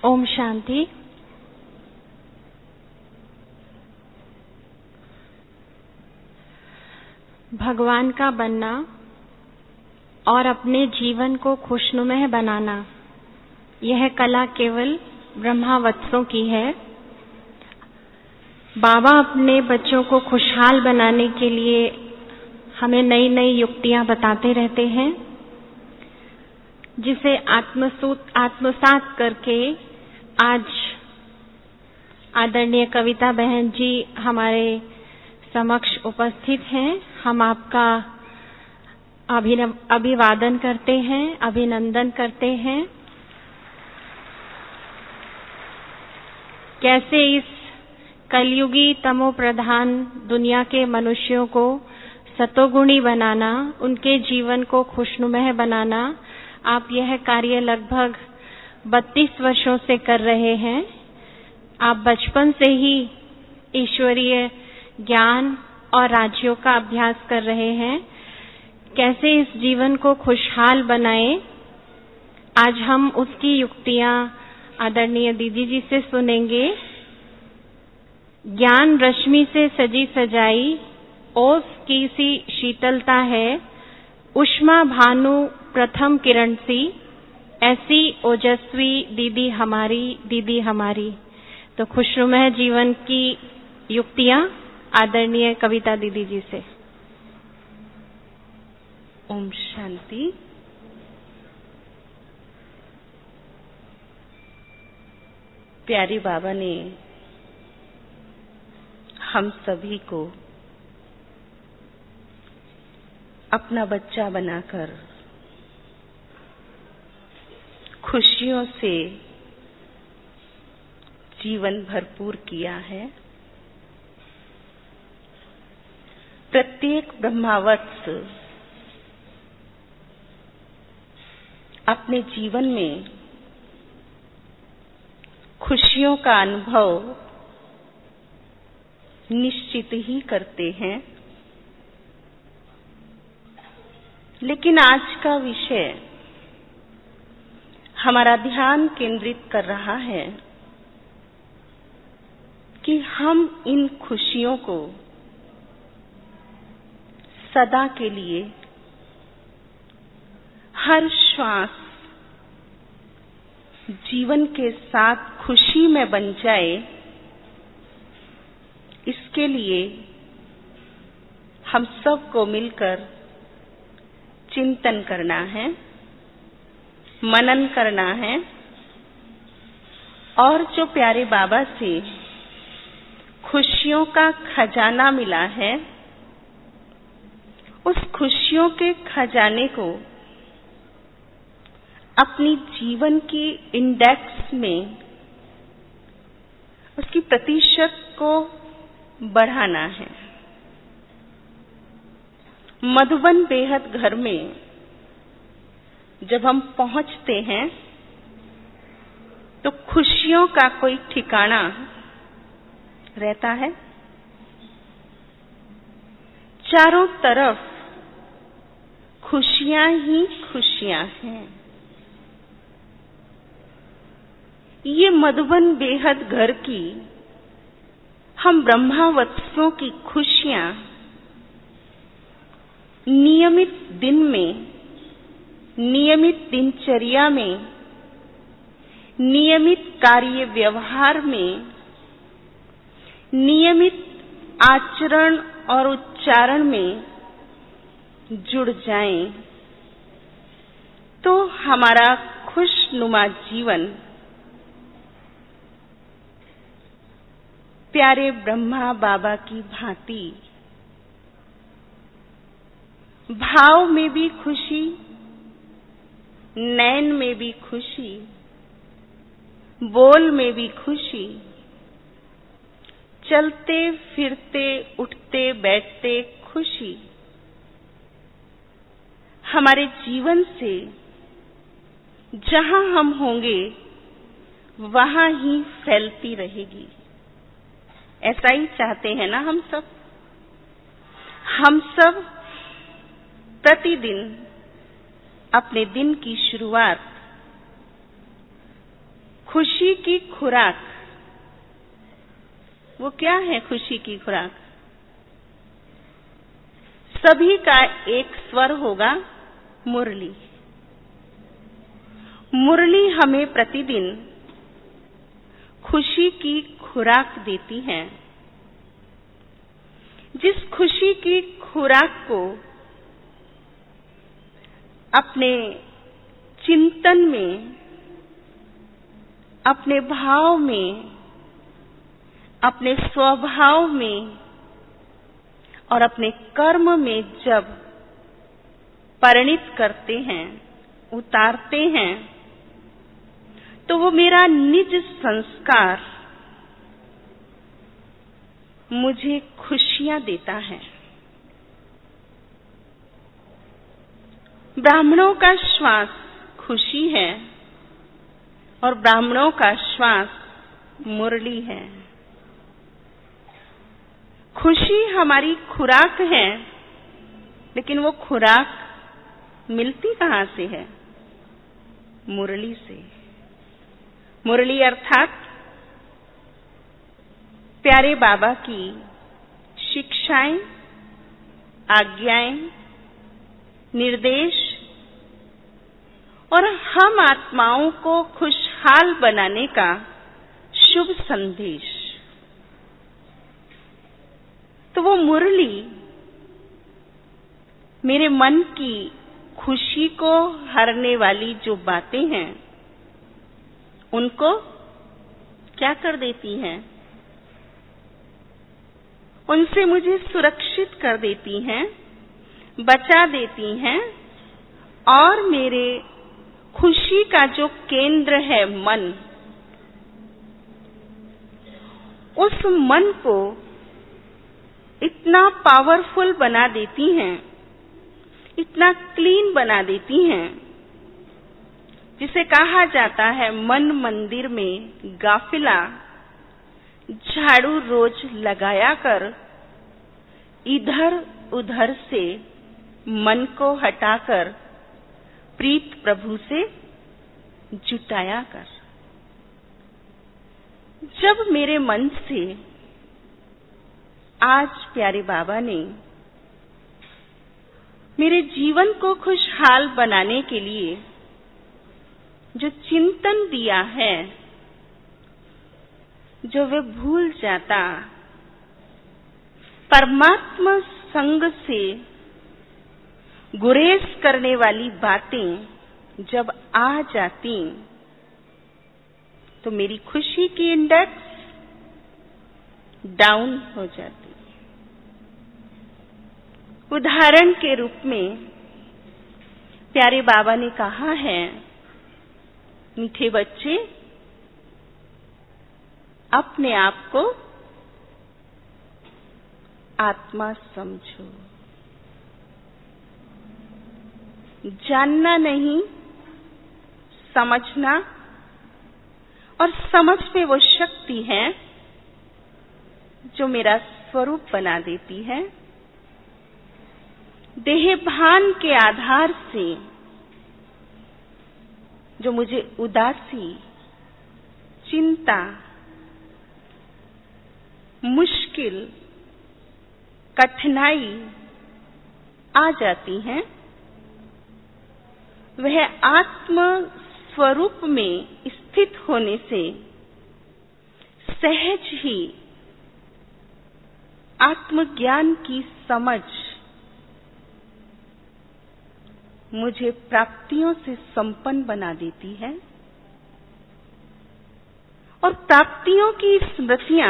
ओम शांति। भगवान का बनना और अपने जीवन को खुशनुमा बनाना, यह कला केवल ब्रह्मावत्सों की है। बाबा अपने बच्चों को खुशहाल बनाने के लिए हमें नई नई युक्तियां बताते रहते हैं, जिसे आत्मसात करके आज आदरणीय कविता बहन जी हमारे समक्ष उपस्थित हैं। हम आपका अभिवादन करते हैं, अभिनंदन करते हैं। कैसे इस कलयुगी तमो प्रधान दुनिया के मनुष्यों को सतोगुणी बनाना, उनके जीवन को खुशनुमा बनाना, आप यह कार्य लगभग 32 वर्षों से कर रहे हैं। आप बचपन से ही ईश्वरीय ज्ञान और राज्यों का अभ्यास कर रहे हैं। कैसे इस जीवन को खुशहाल बनाएं, आज हम उसकी युक्तियां आदरणीय दीदी जी से सुनेंगे। ज्ञान रश्मि से सजी सजाई ओस की सी शीतलता है, उष्मा भानु प्रथम किरण सी, ऐसी ओजस्वी दीदी हमारी। तो खुशनुमा जीवन की युक्तियां आदरणीय कविता दीदी जी से। ओम शांति। प्यारे बाबा ने हम सभी को अपना बच्चा बनाकर खुशियों से जीवन भरपूर किया है। प्रत्येक ब्रह्मावत्स अपने जीवन में खुशियों का अनुभव निश्चित ही करते हैं, लेकिन आज का विषय हमारा ध्यान केंद्रित कर रहा है कि हम इन खुशियों को सदा के लिए, हर श्वास जीवन के साथ खुशी में बन जाए, इसके लिए हम सबको मिलकर चिंतन करना है, मनन करना है और जो प्यारे बाबा से खुशियों का खजाना मिला है, उस खुशियों के खजाने को अपनी जीवन की इंडेक्स में उसकी प्रतिशत को बढ़ाना है। मधुबन बेहद घर में जब हम पहुंचते हैं तो खुशियों का कोई ठिकाना रहता है। चारों तरफ खुशियां ही खुशियां हैं। ये मधुबन बेहद घर की हम ब्रह्मावत्सों की खुशियां नियमित दिन में, नियमित दिनचर्या में, नियमित कार्य व्यवहार में, नियमित आचरण और उच्चारण में जुड़ जाएं, तो हमारा खुशनुमा जीवन प्यारे ब्रह्मा बाबा की भांति भाव में भी खुशी, नैन में भी खुशी, बोल में भी खुशी, चलते फिरते उठते बैठते खुशी हमारे जीवन से जहां हम होंगे वहां ही फैलती रहेगी। ऐसा ही चाहते हैं ना हम सब? हम सब प्रतिदिन अपने दिन की शुरुआत खुशी की खुराक, वो क्या है खुशी की खुराक? सभी का एक स्वर होगा, मुरली। मुरली हमें प्रतिदिन खुशी की खुराक देती है। जिस खुशी की खुराक को अपने चिंतन में, अपने भाव में, अपने स्वभाव में और अपने कर्म में जब परिणित करते हैं, उतारते हैं, तो वो मेरा निज संस्कार मुझे खुशियां देता है। ब्राह्मणों का श्वास खुशी है और ब्राह्मणों का श्वास मुरली है। खुशी हमारी खुराक है, लेकिन वो खुराक मिलती कहाँ से है? मुरली से। मुरली अर्थात प्यारे बाबा की शिक्षाएं, आज्ञाएं, निर्देश और हम आत्माओं को खुशहाल बनाने का शुभ संदेश। तो वो मुरली मेरे मन की खुशी को हरने वाली जो बातें हैं, उनको क्या कर देती हैं? उनसे मुझे सुरक्षित कर देती हैं, बचा देती हैं और मेरे खुशी का जो केंद्र है मन, उस मन को इतना पावरफुल बना देती हैं, इतना क्लीन बना देती हैं, जिसे कहा जाता है मन मंदिर में गाफिला झाड़ू रोज लगाया कर इधर उधर से मन को हटाकर प्रीत प्रभु से जुटाया कर। जब मेरे मन से आज प्यारे बाबा ने मेरे जीवन को खुशहाल बनाने के लिए जो चिंतन दिया है, जो वे भूल जाता, परमात्मा संग से गुरेज करने वाली बातें जब आ जाती, तो मेरी खुशी की इंडेक्स डाउन हो जाती। उदाहरण के रूप में प्यारे बाबा ने कहा है, मीठे बच्चे, अपने आप को आत्मा समझो। जानना नहीं, समझना, और समझ में वो शक्ति है जो मेरा स्वरूप बना देती है। देह भान के आधार से जो मुझे उदासी, चिंता, मुश्किल, कठिनाई आ जाती हैं, वह आत्म स्वरूप में स्थित होने से सहज ही आत्मज्ञान की समझ मुझे प्राप्तियों से संपन्न बना देती है। और प्राप्तियों की स्मृतियां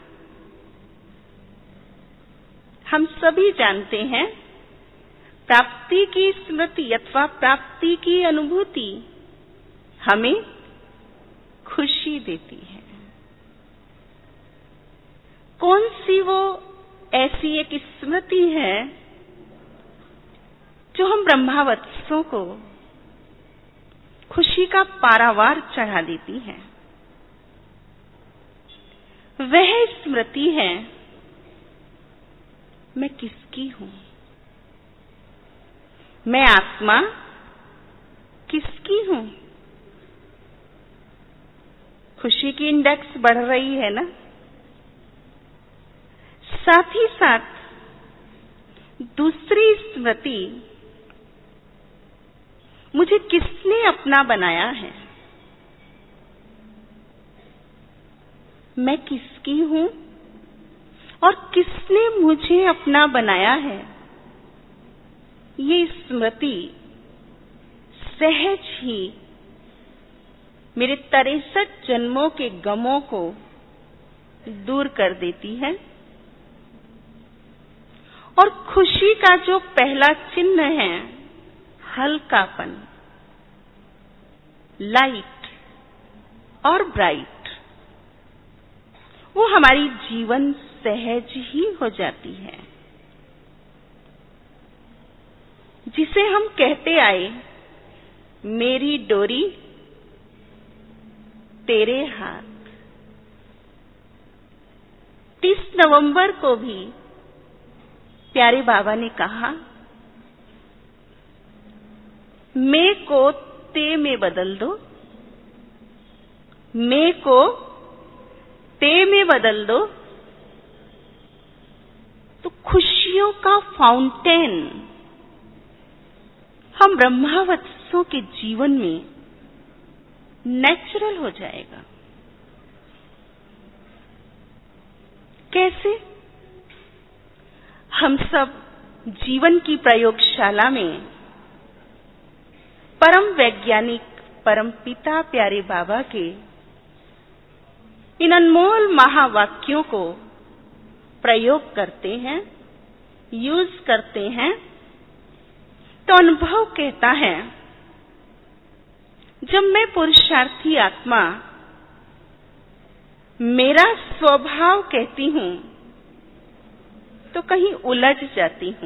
हम सभी जानते हैं। प्राप्ति की स्मृति अथवा प्राप्ति की अनुभूति हमें खुशी देती है। कौन सी वो ऐसी एक स्मृति है जो हम ब्रह्मावत्सों को खुशी का पारावार चढ़ा देती है? वह स्मृति है, मैं किसकी हूं? मैं आत्मा किसकी हूं? खुशी की इंडेक्स बढ़ रही है ना। साथ ही साथ दूसरी स्मृति, मुझे किसने अपना बनाया है, मैं किसकी हूं और किसने मुझे अपना बनाया है, ये स्मृति सहज ही मेरे 63 जन्मों के गमों को दूर कर देती है और खुशी का जो पहला चिन्ह है, हल्कापन, लाइट और ब्राइट, वो हमारी जीवन सहज ही हो जाती है। जिसे हम कहते आए, मेरी डोरी तेरे हाथ। 30 नवंबर को भी प्यारे बाबा ने कहा, मैं को ते में बदल दो, मैं को ते में बदल दो, तो खुशियों का फाउंटेन हम ब्रह्मावत्सों के जीवन में नेचुरल हो जाएगा। कैसे? हम सब जीवन की प्रयोगशाला में परम वैज्ञानिक परम पिता प्यारे बाबा के इन अनमोल महावाक्यों को प्रयोग करते हैं, यूज करते हैं, तो अनुभव कहता है, जब मैं पुरुषार्थी आत्मा मेरा स्वभाव कहती हूं तो कहीं उलझ जाती हूं,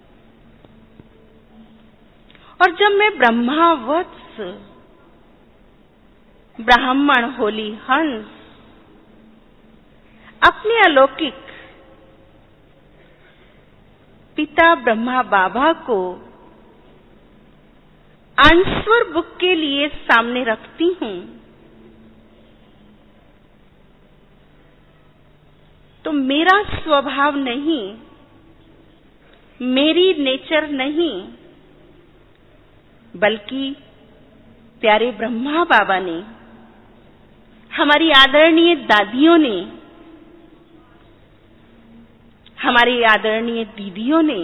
और जब मैं ब्रह्मावत्स, ब्राह्मण, होली हंस, अपने अलौकिक पिता ब्रह्मा बाबा को आंसर बुक के लिए सामने रखती हूं, तो मेरा स्वभाव नहीं, मेरी नेचर नहीं, बल्कि प्यारे ब्रह्मा बाबा ने, हमारी आदरणीय दादियों ने, हमारी आदरणीय दीदियों ने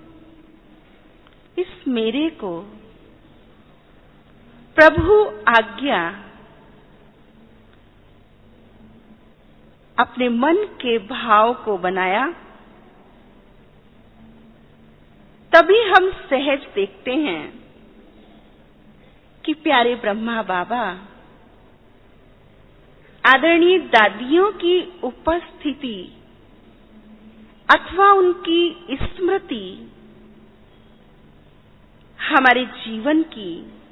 इस मेरे को प्रभु आज्ञा अपने मन के भाव को बनाया। तभी हम सहज देखते हैं कि प्यारे ब्रह्मा बाबा आदरणीय दादियों की उपस्थिति अथवा उनकी स्मृति हमारे जीवन की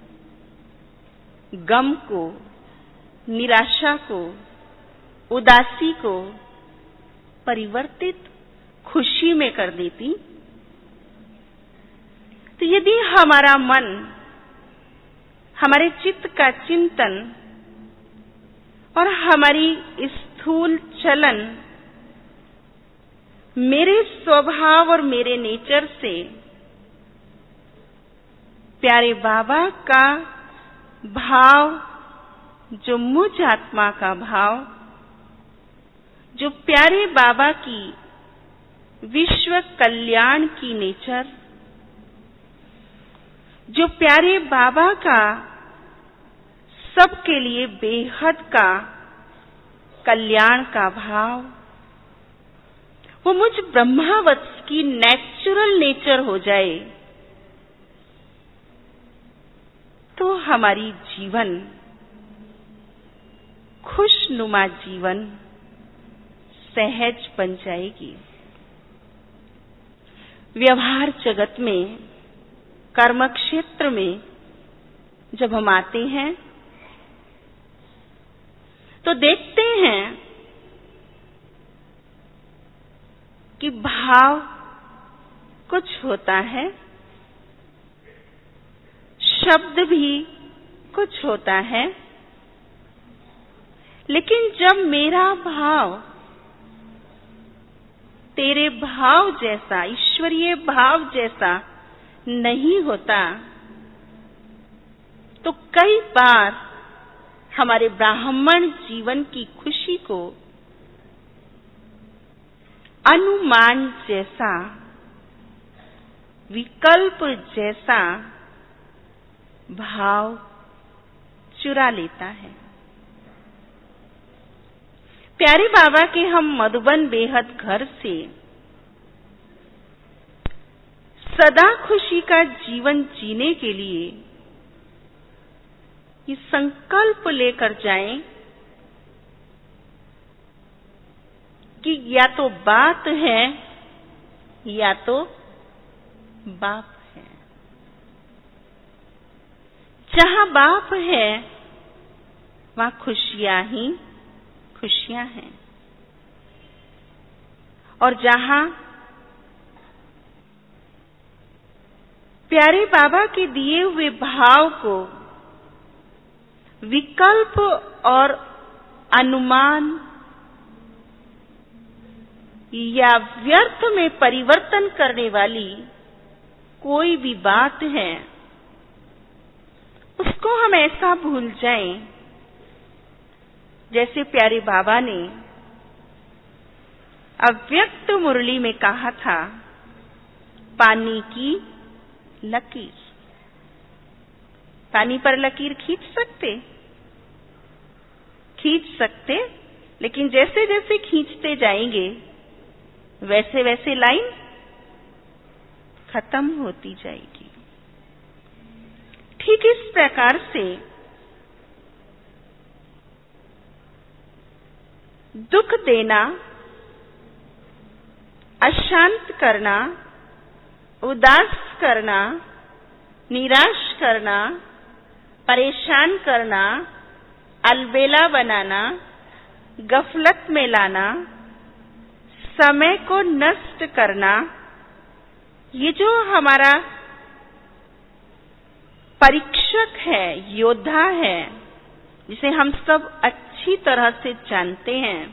गम को, निराशा को, उदासी को परिवर्तित खुशी में कर देती। तो यदि हमारा मन, हमारे चित्त का चिंतन और हमारी स्थूल चलन मेरे स्वभाव और मेरे नेचर से प्यारे बाबा का भाव, जो मुझ आत्मा का भाव, जो प्यारे बाबा की विश्व कल्याण की नेचर, जो प्यारे बाबा का सबके लिए बेहद का कल्याण का भाव, वो मुझ ब्रह्मावत्स की नेचुरल नेचर हो जाए, तो हमारी जीवन, खुशनुमा जीवन सहज बन जाएगी। व्यवहार जगत में, कर्म क्षेत्र में जब हम आते हैं तो देखते हैं कि भाव कुछ होता है, शब्द भी कुछ होता है, लेकिन जब मेरा भाव तेरे भाव जैसा, ईश्वरीय भाव जैसा नहीं होता, तो कई बार हमारे ब्राह्मण जीवन की खुशी को अनुमान जैसा, विकल्प जैसा भाव चुरा लेता है। प्यारे बाबा के हम मधुबन बेहद घर से सदा खुशी का जीवन जीने के लिए ये संकल्प लेकर जाएं कि या तो बात है या तो बाप है। जहां बाप है वहां खुशियां ही खुशियां हैं, और जहां प्यारे बाबा के दिए हुए भाव को विकल्प और अनुमान या व्यर्थ में परिवर्तन करने वाली कोई भी बात है, उसको हम ऐसा भूल जाएं जैसे प्यारे बाबा ने अव्यक्त मुरली में कहा था, पानी की लकीर। पानी पर लकीर खींच सकते, लेकिन जैसे जैसे खींचते जाएंगे वैसे वैसे लाइन खत्म होती जाएगी। ठीक इस प्रकार से दुख देना, अशांत करना, उदास करना, निराश करना, परेशान करना, अलबेला बनाना, गफलत में लाना, समय को नष्ट करना, ये जो हमारा परीक्षक है, योद्धा है, जिसे हम सब अच्छी तरह से जानते हैं,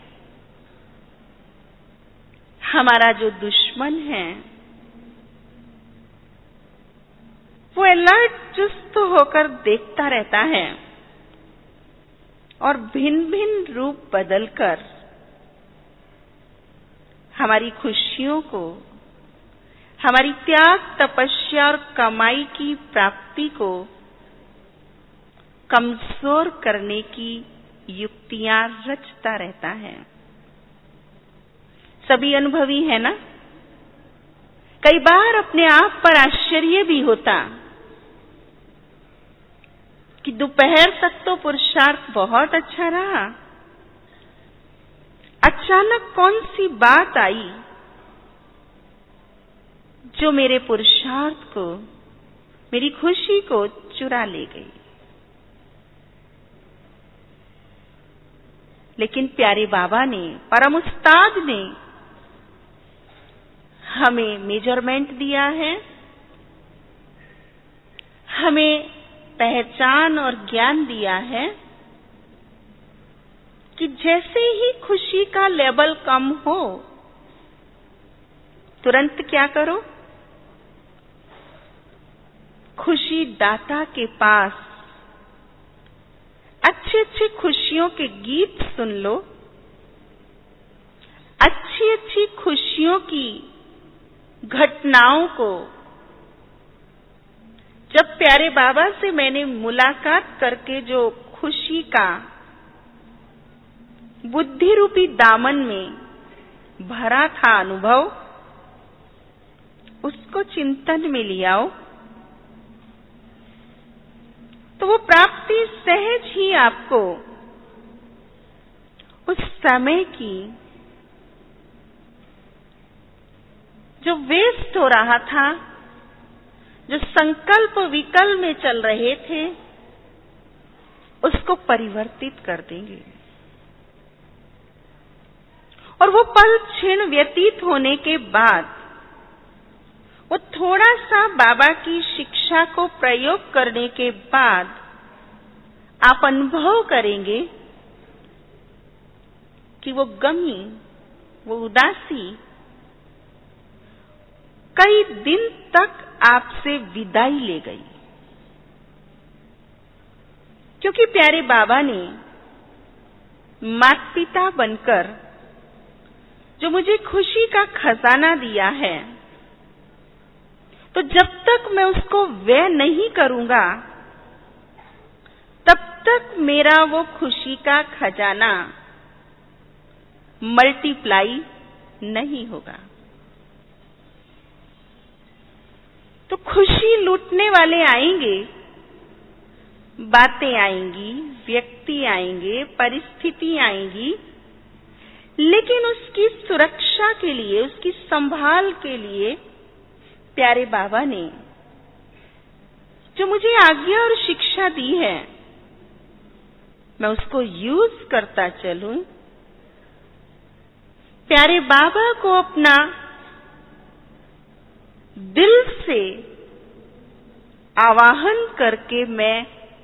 हमारा जो दुश्मन है, वो अलर्ट चुस्त होकर देखता रहता है और भिन्न भिन्न रूप बदलकर हमारी खुशियों को, हमारी त्याग, तपस्या और कमाई की प्राप्ति को कमजोर करने की युक्तियां रचता रहता है। सभी अनुभवी है ना? कई बार अपने आप पर आश्चर्य भी होता कि दोपहर तक तो पुरुषार्थ बहुत अच्छा रहा, अचानक कौन सी बात आई जो मेरे पुरुषार्थ को, मेरी खुशी को चुरा ले गई। लेकिन प्यारे बाबा ने, परम उस्ताद ने हमें मेजरमेंट दिया है, हमें पहचान और ज्ञान दिया है कि जैसे ही खुशी का लेवल कम हो, तुरंत क्या करो? खुशी दाता के पास अच्छी अच्छी खुशियों के गीत सुन लो, अच्छी अच्छी खुशियों की घटनाओं को। जब प्यारे बाबा से मैंने मुलाकात करके जो खुशी का बुद्धि रूपी दामन में भरा था अनुभव, उसको चिंतन में ले आओ तो वो प्राप्ति सहज ही आपको उस समय की जो वेस्ट हो रहा था, जो संकल्प विकल्प में चल रहे थे, उसको परिवर्तित कर देंगे। और वो पल क्षण व्यतीत होने के बाद वो थोड़ा सा बाबा की शिक्षा को प्रयोग करने के बाद आप अनुभव करेंगे कि वो गमी, वो उदासी कई दिन तक आपसे विदाई ले गई, क्योंकि प्यारे बाबा ने माता पिता बनकर जो मुझे खुशी का खजाना दिया है, तो जब तक मैं उसको व्यय नहीं करूंगा तब तक मेरा वो खुशी का खजाना मल्टीप्लाई नहीं होगा। तो खुशी लूटने वाले आएंगे, बातें आएंगी, व्यक्ति आएंगे, परिस्थिति आएंगी, लेकिन उसकी सुरक्षा के लिए, उसकी संभाल के लिए प्यारे बाबा ने जो मुझे आज्ञा और शिक्षा दी है, मैं उसको यूज करता चलूं। प्यारे बाबा को अपना दिल से आवाहन करके मैं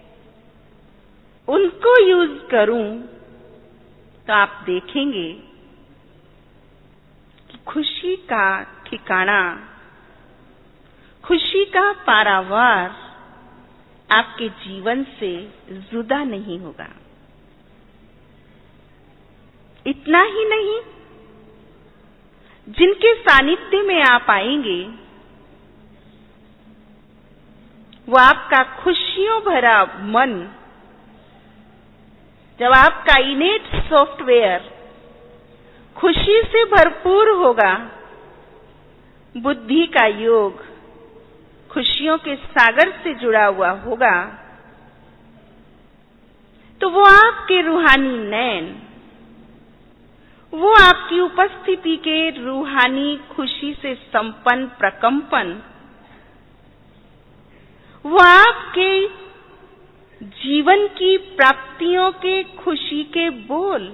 उनको यूज करूं, तो आप देखेंगे कि खुशी का ठिकाना, खुशी का पारावार आपके जीवन से जुदा नहीं होगा। इतना ही नहीं, जिनके सानिध्य में आप आएंगे वो आपका खुशियों भरा मन, जब आपका इनेट सॉफ्टवेयर खुशी से भरपूर होगा, बुद्धि का योग खुशियों के सागर से जुड़ा हुआ होगा, तो वो आपके रूहानी नयन, वो आपकी उपस्थिति के रूहानी खुशी से संपन्न प्रकंपन, वो आपके जीवन की प्राप्तियों के खुशी के बोल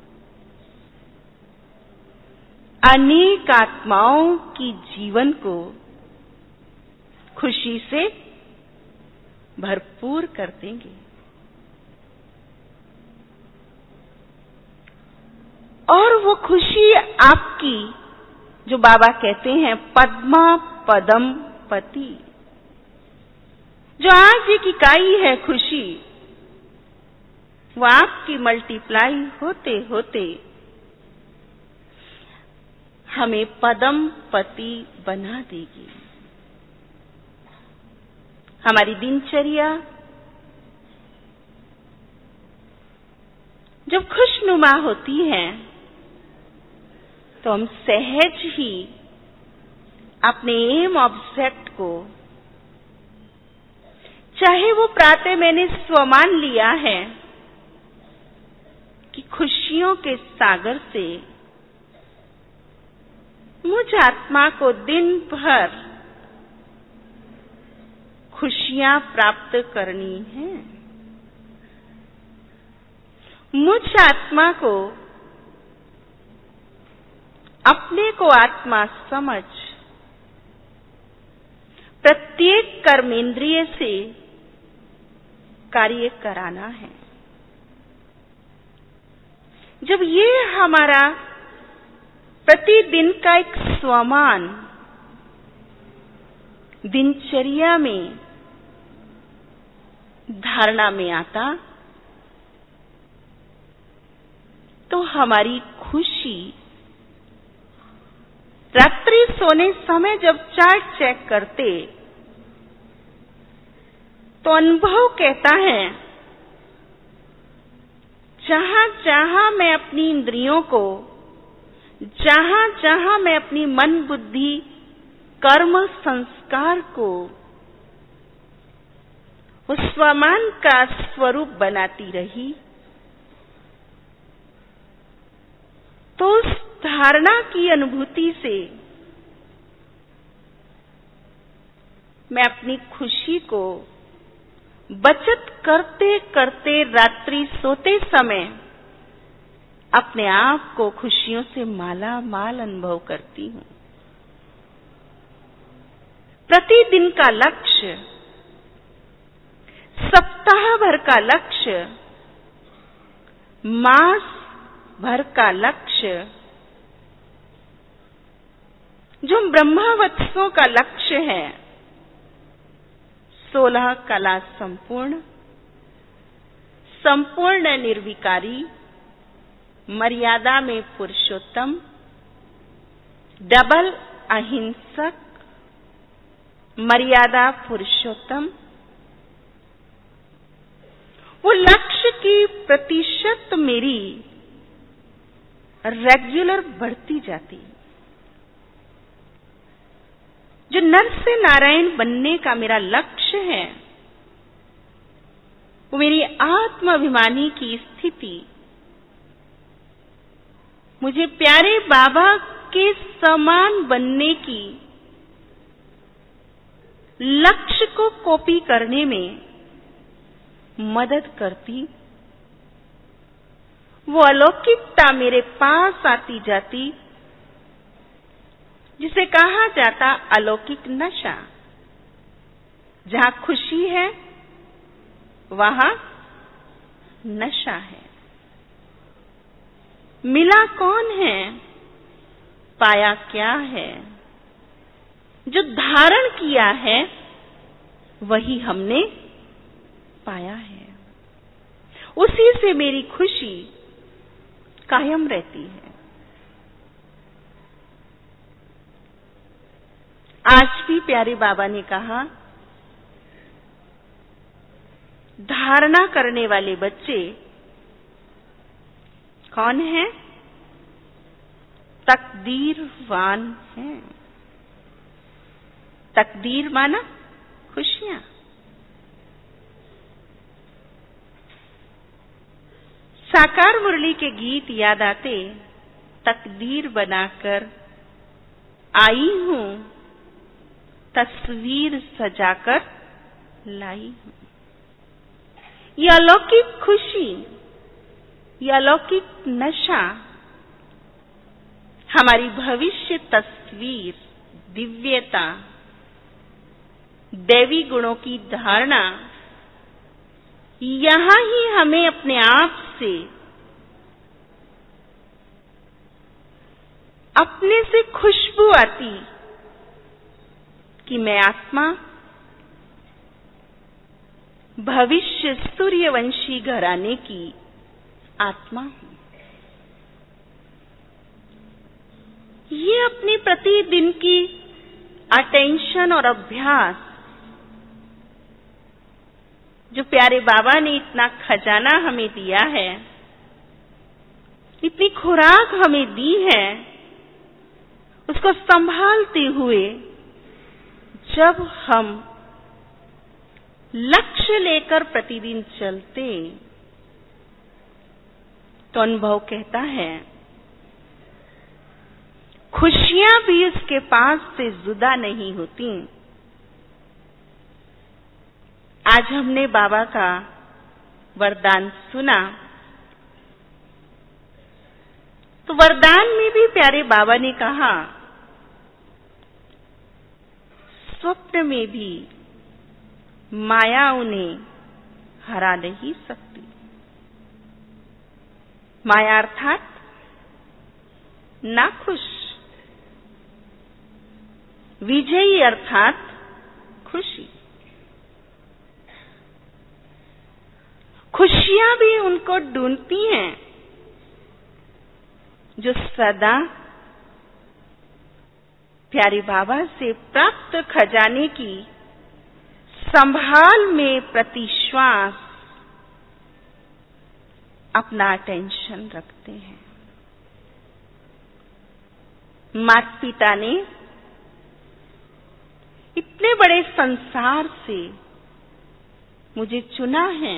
अनेक आत्माओं की जीवन को खुशी से भरपूर कर देंगे। और वो खुशी आपकी, जो बाबा कहते हैं पद्मा पदम पति, जो आज एक इकाई है खुशी, वो आपकी मल्टीप्लाई होते होते हमें पदम पति बना देगी। हमारी दिनचर्या जब खुशनुमा होती है तो हम सहज ही अपने एम ऑब्जेक्ट को, चाहे वो प्रातः मैंने स्वमान लिया है कि खुशियों के सागर से मुझ आत्मा को दिन भर खुशियां प्राप्त करनी है, मुझ आत्मा को अपने को आत्मा समझ प्रत्येक कर्मेंद्रिय से कार्य कराना है। जब ये हमारा प्रतिदिन का एक स्वमान दिनचर्या में धारणा में आता, तो हमारी खुशी रात्रि सोने समय जब चार्ट चेक करते तो अनुभव कहता है, जहां जहां मैं अपनी इंद्रियों को, जहां जहां मैं अपनी मन बुद्धि कर्म संस्कार को उस स्वमान का स्वरूप बनाती रही, तो उस धारणा की अनुभूति से मैं अपनी खुशी को बचत करते करते रात्रि सोते समय अपने आप को खुशियों से माला माल अनुभव करती हूं। प्रतिदिन का लक्ष्य, सप्ताह भर का लक्ष्य, मास भर का लक्ष्य, जो ब्रह्मवत्सों का लक्ष्य है, 16 कला संपूर्ण, संपूर्ण निर्विकारी, मर्यादा में पुरुषोत्तम, डबल अहिंसक, मर्यादा पुरुषोत्तम, वो लक्ष्य की प्रतिशत मेरी रेगुलर बढ़ती जाती। जो नर से नारायण बनने का मेरा लक्ष्य है, वो मेरी आत्माभिमानी की स्थिति, मुझे प्यारे बाबा के समान बनने की लक्ष्य को कॉपी करने में मदद करती। वो अलौकिकता मेरे पास आती जाती, जिसे कहा जाता अलौकिक नशा। जहां खुशी है वहां नशा है। मिला कौन है, पाया क्या है? जो धारण किया है वही हमने पाया है। उसी से मेरी खुशी कायम रहती है। आज भी प्यारे बाबा ने कहा, धारणा करने वाले बच्चे कौन हैं? तकदीरवान हैं। तकदीर माना खुशियां। साकार मुरली के गीत याद आते, तकदीर बनाकर आई हूं, तस्वीर सजाकर लाई हूं। यह अलौकिक खुशी, यह अलौकिक नशा हमारी भविष्य तस्वीर, दिव्यता, दैवी गुणों की धारणा, यहां ही हमें अपने आप से, अपने से खुशबू आती कि मैं आत्मा भविष्य सूर्यवंशी घराने की आत्मा हूं। ये अपनी प्रतिदिन की अटेंशन और अभ्यास, जो प्यारे बाबा ने इतना खजाना हमें दिया है, इतनी खुराक हमें दी है, उसको संभालते हुए जब हम लक्ष्य लेकर प्रतिदिन चलते, तो अनुभव कहता है खुशियां भी उसके पास से जुदा नहीं होती। आज हमने बाबा का वरदान सुना, तो वरदान में भी प्यारे बाबा ने कहा, स्वप्न में भी माया उन्हें हरा नहीं सकती। माया अर्थात नाखुश, विजयी अर्थात खुशी। खुशियां भी उनको ढूंढती हैं जो सदा प्यारे बाबा से प्राप्त खजाने की संभाल में प्रतिश्वास अपना अटेंशन रखते हैं। माता पिता ने इतने बड़े संसार से मुझे चुना है,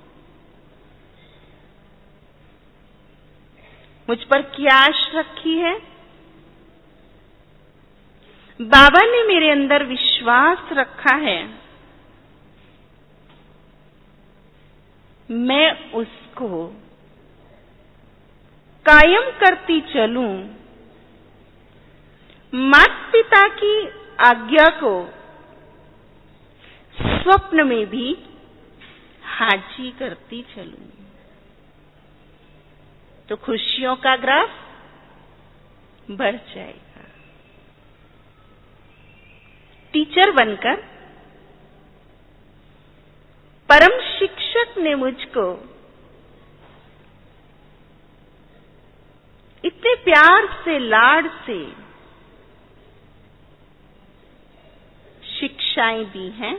मुझ पर क्या आश रखी है? बाबा ने मेरे अंदर विश्वास रखा है, मैं उसको कायम करती चलूं, माता पिता की आज्ञा को स्वप्न में भी हाजी करती चलूं। तो खुशियों का ग्राफ बढ़ जाएगा। टीचर बनकर परम शिक्षक ने मुझको इतने प्यार से, लाड से शिक्षाएं दी हैं।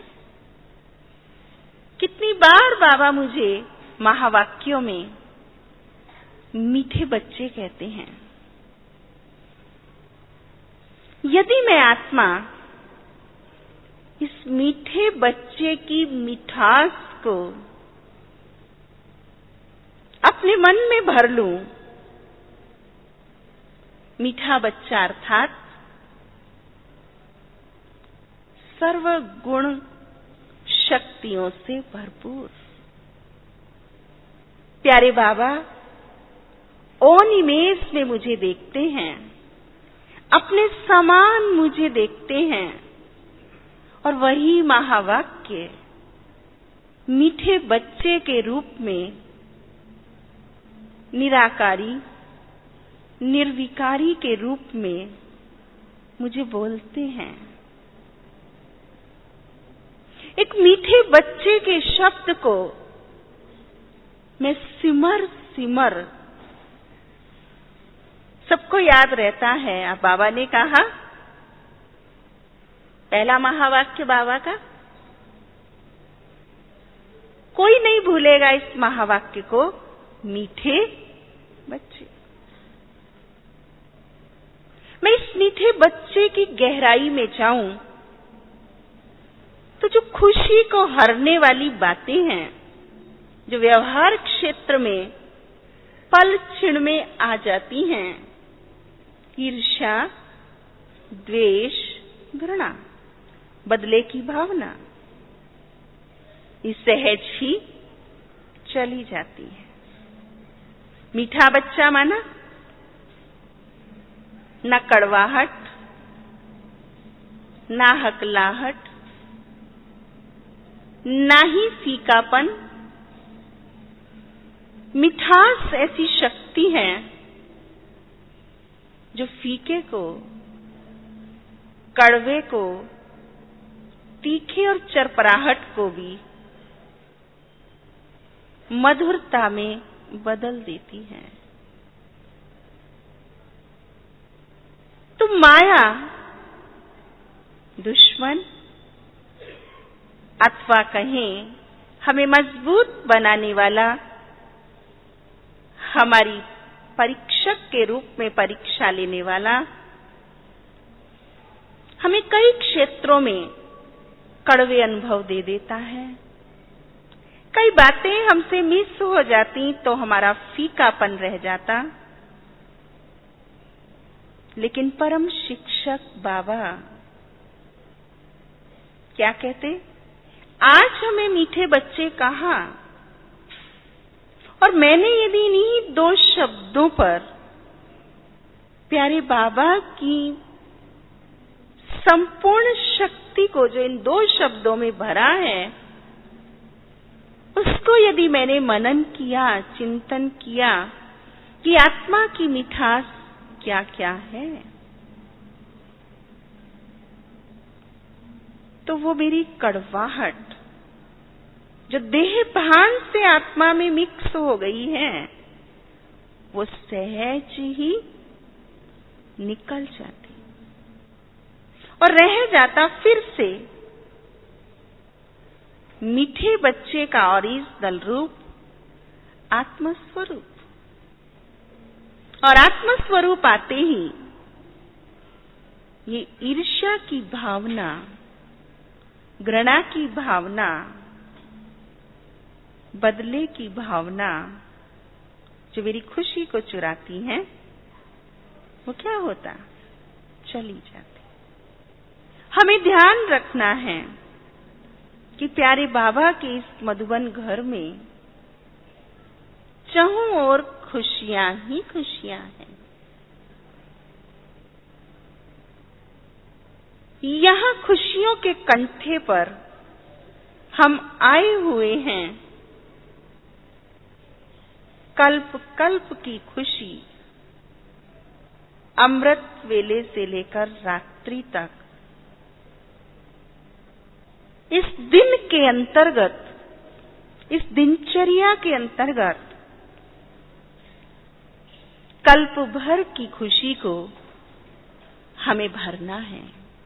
कितनी बार बाबा मुझे महावाक्यों में मीठे बच्चे कहते हैं। यदि मैं आत्मा इस मीठे बच्चे की मिठास को अपने मन में भर लूं, मीठा बच्चा अर्थात सर्वगुण शक्तियों से भरपूर। प्यारे बाबा ओन इमेज में मुझे देखते हैं, अपने समान मुझे देखते हैं, और वही महावाक्य मीठे बच्चे के रूप में निराकारी, निर्विकारी के रूप में मुझे बोलते हैं। एक मीठे बच्चे के शब्द को मैं सिमर सिमर, सबको याद रहता है। अब बाबा ने कहा, पहला महावाक्य बाबा का, कोई नहीं भूलेगा इस महावाक्य को, मीठे बच्चे। मैं इस मीठे बच्चे की गहराई में जाऊं तो जो खुशी को हरने वाली बातें हैं, जो व्यवहार क्षेत्र में पल क्षण में आ जाती हैं, ईर्ष्या, द्वेष, घृणा, बदले की भावना, ये सहज ही चली जाती है। मीठा बच्चा माना ना कड़वाहट, ना हकलाहट, ना ही फीकापन। मिठास ऐसी शक्ति है जो फीके को, कड़वे को, तीखे और चरपराहट को भी मधुरता में बदल देती है। तो माया दुश्मन, अथवा कहें हमें मजबूत बनाने वाला, हमारी परीक्षक के रूप में परीक्षा लेने वाला, हमें कई क्षेत्रों में कड़वे अनुभव दे देता है। कई बातें हमसे मिस हो जाती तो हमारा फीकापन रह जाता। लेकिन परम शिक्षक बाबा क्या कहते? आज हमें मीठे बच्चे कहा, और मैंने यदि इन्हीं दो शब्दों पर प्यारे बाबा की संपूर्ण शक्ति को जो इन दो शब्दों में भरा है, उसको यदि मैंने मनन किया, चिंतन किया कि आत्मा की मिठास क्या क्या है, तो वो मेरी कड़वाहट जो देह भान से आत्मा में मिक्स हो गई है, वो सहज ही निकल जाती और रह जाता फिर से मीठे बच्चे का ओरिजिनल रूप, आत्मस्वरूप। और आत्मस्वरूप आते ही ये ईर्ष्या की भावना, घृणा की भावना, बदले की भावना जो मेरी खुशी को चुराती है, वो क्या होता? चली जाती। हमें ध्यान रखना है कि प्यारे बाबा के इस मधुबन घर में चारों ओर खुशियां ही खुशियां हैं। यहाँ खुशियों के कंठे पर हम आए हुए हैं कल्प कल्प की खुशी अमृत वेले से लेकर रात्रि तक इस दिन के अंतर्गत, इस दिनचर्या के अंतर्गत कल्प भर की खुशी को हमें भरना है।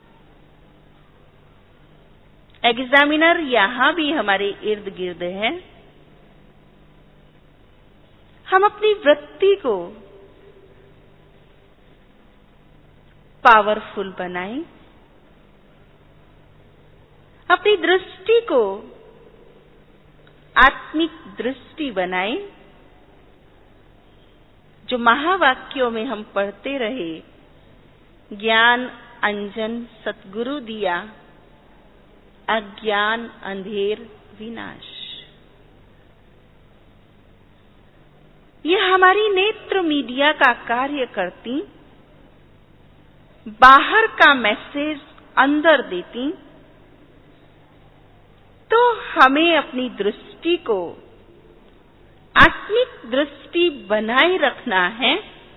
एग्जामिनर यहां भी हमारे इर्द गिर्द है। हम अपनी वृत्ति को पावरफुल बनाएं, अपनी दृष्टि को आत्मिक दृष्टि बनाएं। जो महावाक्यों में हम पढ़ते रहे, ज्ञान अंजन सतगुरु दिया, अज्ञान अंधेर विनाश। ये हमारी नेत्र मीडिया का कार्य करती, बाहर का मैसेज अंदर देती। तो हमें अपनी दृष्टि को आत्मिक दृष्टि बनाए रखना है,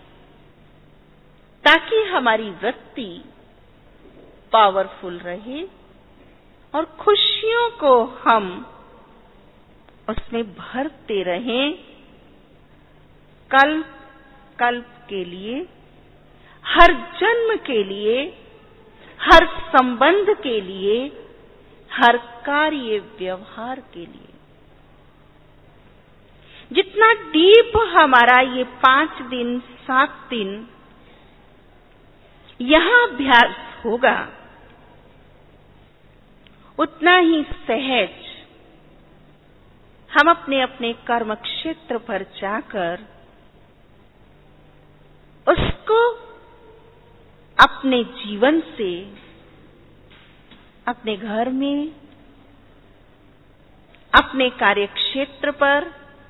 ताकि हमारी वृत्ति पावरफुल रहे और खुशियों को हम उसमें भरते रहें, कल्प कल्प के लिए, हर जन्म के लिए, हर संबंध के लिए, हर कार्य व्यवहार के लिए। जितना डीप हमारा ये 5 दिन 7 दिन यहां अभ्यास होगा, उतना ही सहज हम अपने अपने कर्म क्षेत्र पर जाकर उसको अपने जीवन से, अपने घर में, अपने कार्यक्षेत्र पर,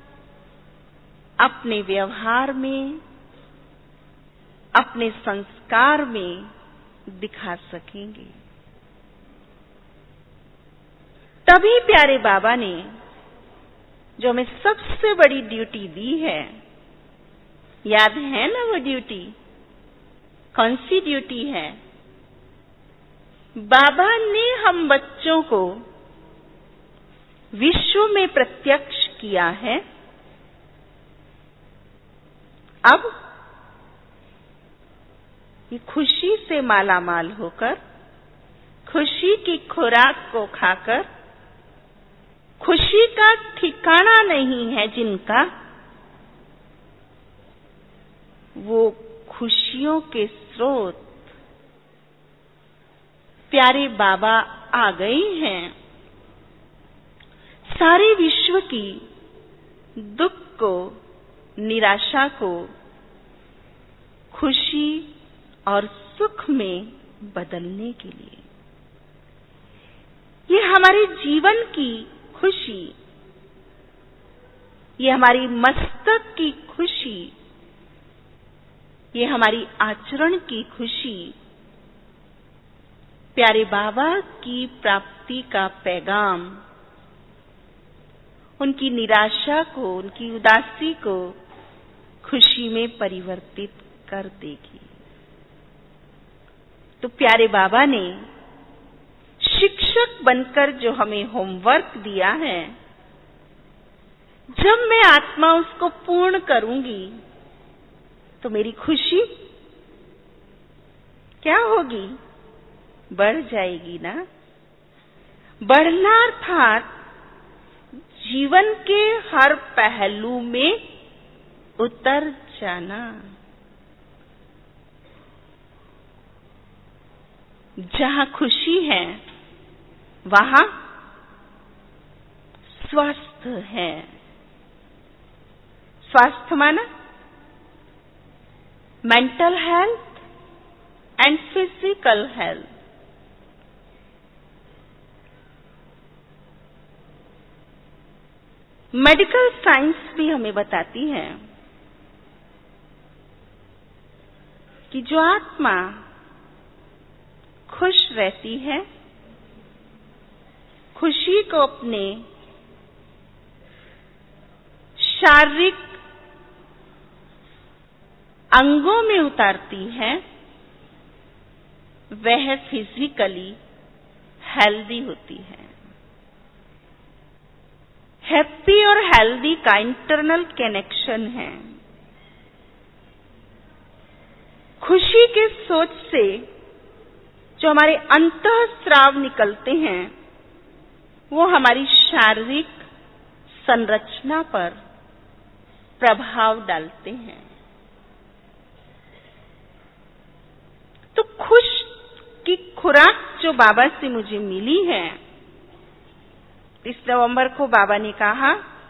अपने व्यवहार में, अपने संस्कार में दिखा सकेंगे। तभी प्यारे बाबा ने जो हमें सबसे बड़ी ड्यूटी दी है, याद है ना वो ड्यूटी? कौन सी ड्यूटी है? बाबा ने हम बच्चों को विश्व में प्रत्यक्ष किया है। अब ये खुशी से मालामाल होकर, खुशी की खुराक को खाकर, खुशी का ठिकाना नहीं है जिनका, वो खुशियों के स्रोत प्यारे बाबा आ गए हैं। सारे विश्व की दुख को, निराशा को खुशी और सुख में बदलने के लिए। ये हमारे जीवन की खुशी, ये हमारी मस्तक की खुशी, ये हमारी आचरण की खुशी प्यारे बाबा की प्राप्ति का पैगाम उनकी निराशा को, उनकी उदासी को खुशी में परिवर्तित कर देगी। तो प्यारे बाबा ने शिक्षक बनकर जो हमें होमवर्क दिया है, जब मैं आत्मा उसको पूर्ण करूंगी तो मेरी खुशी क्या होगी? बढ़ जाएगी ना। बढ़ना अर्थात जीवन के हर पहलू में उतर जाना। जहां खुशी है वहां स्वास्थ्य है। स्वास्थ्य माना mental health and physical health. Medical science भी हमें बताती है कि जो आत्मा खुश रहती है, खुशी को अपने शारीरिक अंगों में उतारती है, वह फिजिकली हेल्दी होती है। हैप्पी और हेल्दी का इंटरनल कनेक्शन है। खुशी के सोच से जो हमारे अंतःस्राव निकलते हैं, वो हमारी शारीरिक संरचना पर प्रभाव डालते हैं। तो खुश की खुराक जो बाबा से मुझे मिली है, 30 नवंबर को बाबा ने कहा,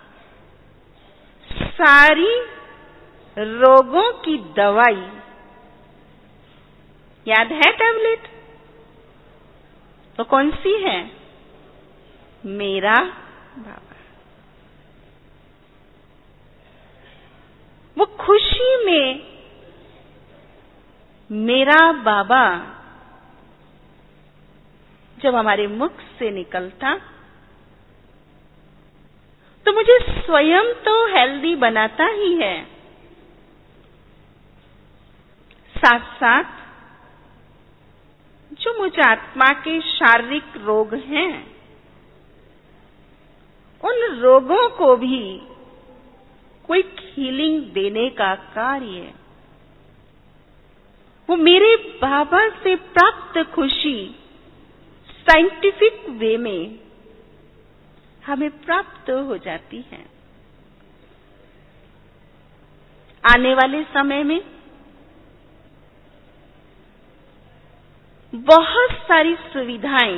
सारी रोगों की दवाई, याद है टैबलेट? तो कौन सी है? मेरा बाबा। वो खुशी में मेरा बाबा जब हमारे मुख से निकलता, तो मुझे स्वयं तो हेल्दी बनाता ही है, साथ साथ जो मुझ आत्मा के शारीरिक रोग हैं, उन रोगों को भी कोई हीलिंग देने का कार्य वो मेरे बाबा से प्राप्त खुशी साइंटिफिक वे में हमें प्राप्त हो जाती है। आने वाले समय में बहुत सारी सुविधाएं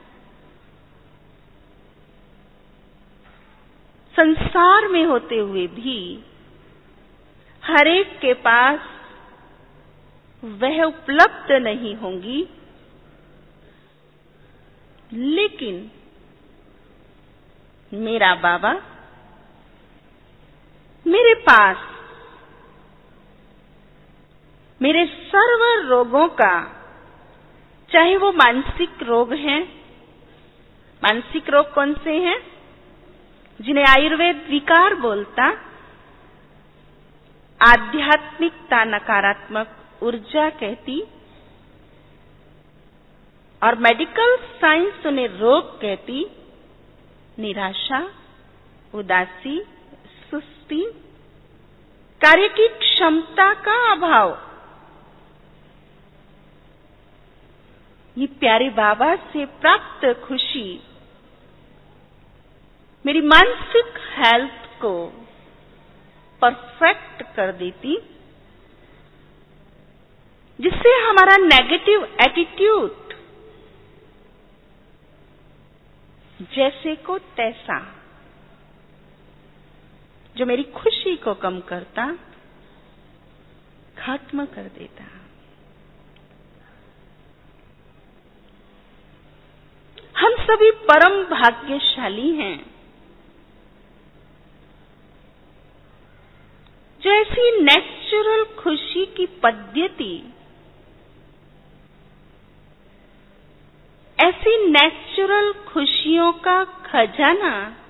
संसार में होते हुए भी हर एक के पास वह उपलब्ध नहीं होंगी, लेकिन मेरा बाबा मेरे पास मेरे सर्व रोगों का, चाहे वो मानसिक रोग हैं, मानसिक रोग कौन से हैं? जिन्हें आयुर्वेद विकार बोलता, आध्यात्मिकता नकारात्मक ऊर्जा कहती, और मेडिकल साइंस उन्हें रोग कहती, निराशा, उदासी, सुस्ती, कार्य की क्षमता का अभाव। ये प्यारे बाबा से प्राप्त खुशी मेरी मानसिक हेल्थ को परफेक्ट कर देती, जिससे हमारा नेगेटिव एटीट्यूड जैसे को तैसा, जो मेरी खुशी को कम करता, खत्म कर देता। हम सभी परम भाग्यशाली हैं, जो ऐसी नेचुरल खुशी की पद्धति, ऐसी नेचुरल खुशियों का खजाना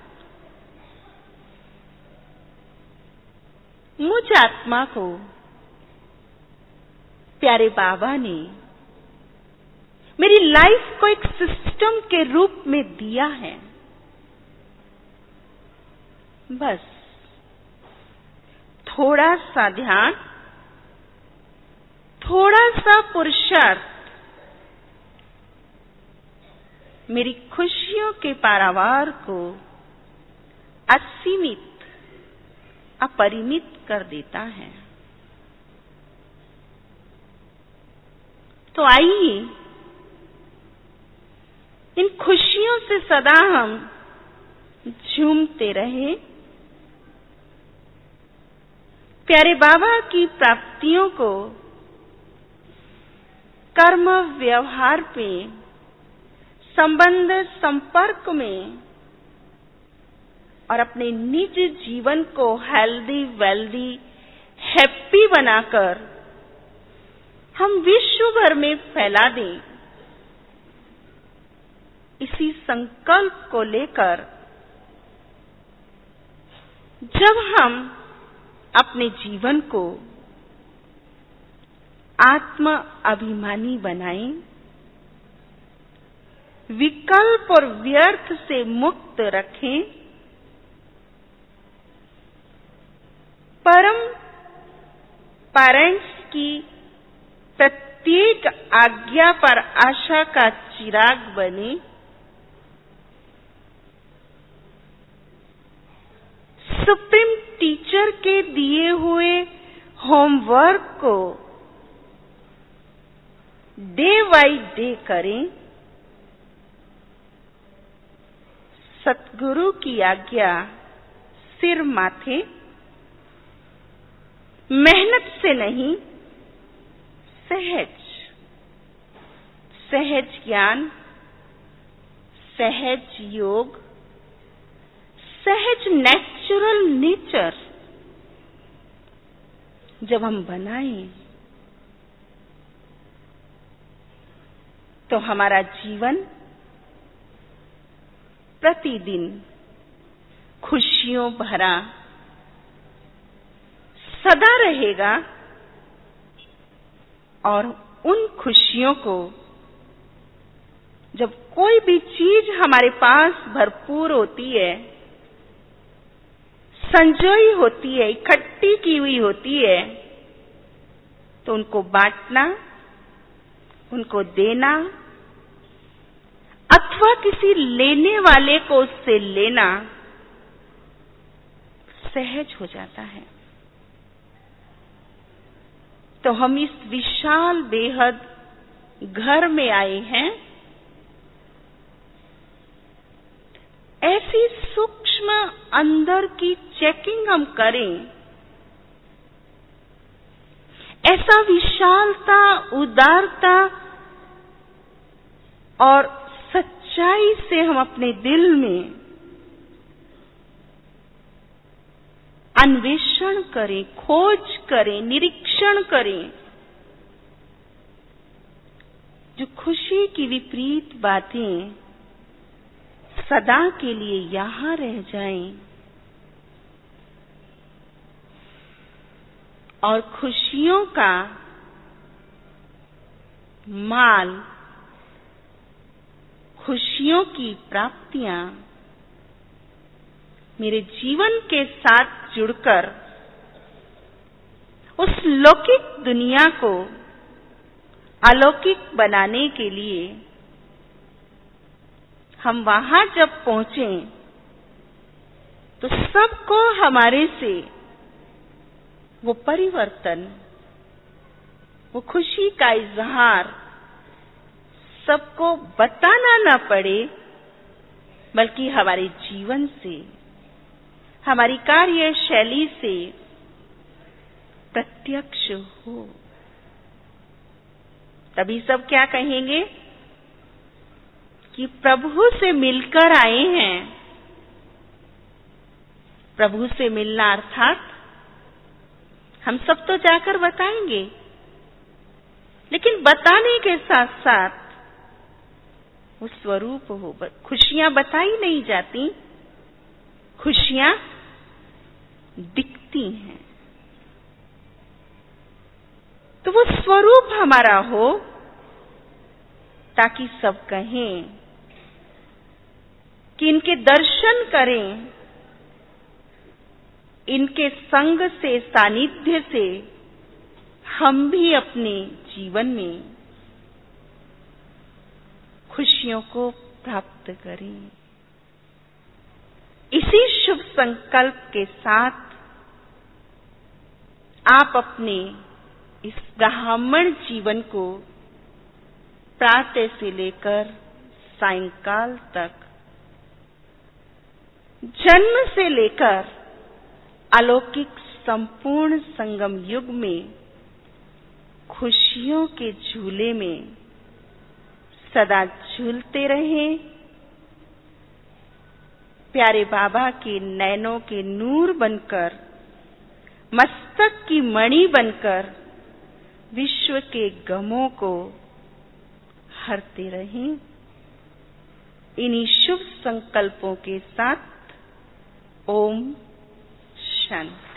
मुझ आत्मा को प्यारे बाबा ने मेरी लाइफ को एक सिस्टम के रूप में दिया है। बस थोड़ा सा ध्यान, थोड़ा सा पुरुषार्थ मेरी खुशियों के पारावार को असीमित, अपरिमित कर देता है। तो आइए इन खुशियों से सदा हम झूमते रहे, प्यारे बाबा की प्राप्तियों को कर्म व्यवहार पे, संबंध संपर्क में और अपने निज जीवन को हेल्दी, वेल्दी, हैप्पी बनाकर हम विश्व भर में फैला दें। इसी संकल्प को लेकर जब हम अपने जीवन को आत्म अभिमानी बनाएं, विकल्प और व्यर्थ से मुक्त रखें, परम पेरेंट्स की प्रत्येक आज्ञा पर आशा का चिराग बने, सुप्रीम टीचर के दिए हुए होमवर्क को डे बाय डे करें, सतगुरु की आज्ञा सिर माथे, मेहनत से नहीं, सहज ज्ञान, सहज योग, सहज नेचुरल नेचर जब हम बनाएं तो हमारा जीवन प्रतिदिन खुशियों भरा सदा रहेगा और उन खुशियों को जब कोई भी चीज हमारे पास भरपूर होती है, संजोई होती है, इकट्ठी की हुई होती है, तो उनको बांटना, उनको देना अथवा किसी लेने वाले को उससे लेना सहज हो जाता है। तो हम इस विशाल बेहद घर में आए हैं, ऐसी सूक्ष्म अंदर की चेकिंग हम करें, ऐसा विशालता, उदारता और सच्चाई से हम अपने दिल में अन्वेषण करें, खोज करें, निरीक्षण करें, जो खुशी की विपरीत बातें सदा के लिए यहां रह जाएं और खुशियों का माल, खुशियों की प्राप्तियां मेरे जीवन के साथ जुड़कर उस लौकिक दुनिया को अलौकिक बनाने के लिए हम वहां जब पहुंचे तो सबको हमारे से वो परिवर्तन, वो खुशी का इजहार सबको बताना न पड़े, बल्कि हमारे जीवन से, हमारी कार्यशैली से प्रत्यक्ष हो। तभी सब क्या कहेंगे कि प्रभु से मिलकर आए हैं। प्रभु से मिलना अर्थात हम सब तो जाकर बताएंगे, लेकिन बताने के साथ साथ वो स्वरूप हो। खुशियां बताई नहीं जाती, खुशियां दिखती हैं। तो वो स्वरूप हमारा हो ताकि सब कहें कि इनके दर्शन करें, इनके संग से, सानिध्य से हम भी अपने जीवन में खुशियों को प्राप्त करें। इसी शुभ संकल्प के साथ आप अपने इस ब्राह्मण जीवन को प्रातः से लेकर सायंकाल तक, जन्म से लेकर अलौकिक संपूर्ण संगम युग में खुशियों के झूले में सदा झूलते रहें। प्यारे बाबा के नैनों के नूर बनकर, मस्तक की मणि बनकर विश्व के गमों को हरते रहें। इन्हीं शुभ संकल्पों के साथ ओम शांति।